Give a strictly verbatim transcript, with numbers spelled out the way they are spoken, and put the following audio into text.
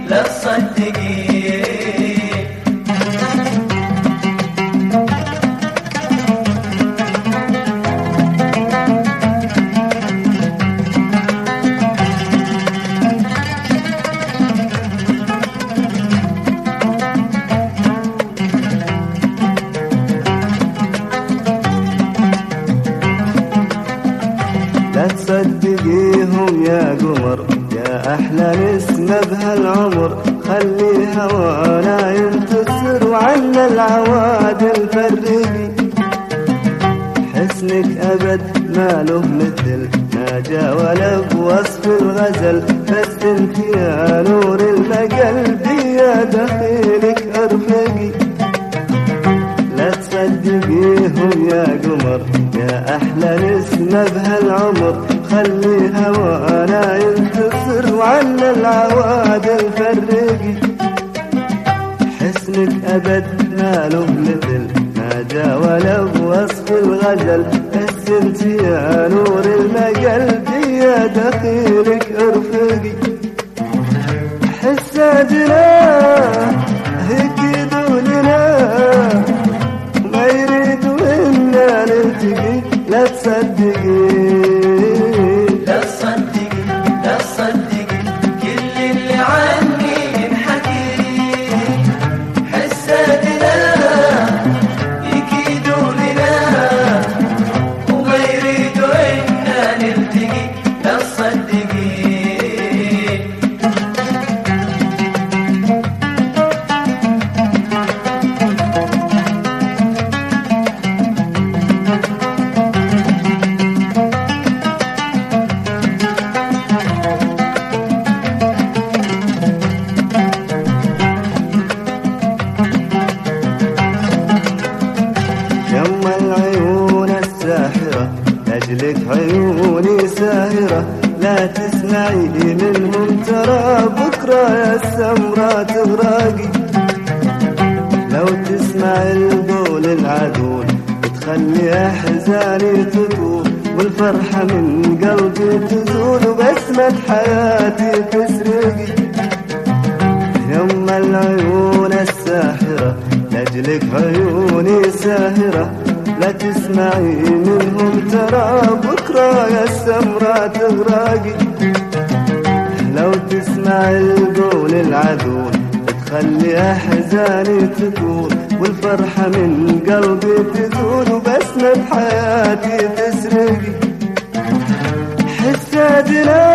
لا تصدقين. لا تصدقيهم يا قمر يا أحلى نسمة بهالعمر، خلي هوانا ينتصر وعنا العوادل فرقي. حسنك أبد ما له مثل، ما جا ولا بوصف الغزل، بس انت يا نور المقلب يا دخيلك أرفقي. لا تصدقيهم يا قمر يا أحلى نسمة بهالعمر، خلي هوانا ينتصر وعنا العوادل فرقي. حسنك أبد ما له مثل، ما جا ولا بوصف الغزل، بس انت يا نور المقلب يا دخيلك ارفقي. حسادنا هيك دوننا ما يريدوا إنا نلتقي. لا تصدقين لا تصدقين لا تصدقين كل اللي عني ينحكي. حسادنا يكيدوا لنا وما يريدوا إنا نلتقي. لا تصدقين. يما العيون الساحرة لأجلك عيوني ساهرة، لا تسمعي منهم ترى بكرة يا السمرة تغرقي. لو تسمع القول العدول تخلي أحزاني تطول، والفرحة من قلبي تزول وبسمة حياتي تسرقي. يما العيون الساحرة لأجلك عيوني ساهرة، لا تسمعي منهم ترى بكرة يا السمرة تغرقي. لو تسمع القول العذول تخلي أحزاني تطول، والفرحة من قلبي تزول وبسمة حياتي تسرقي. حسادنا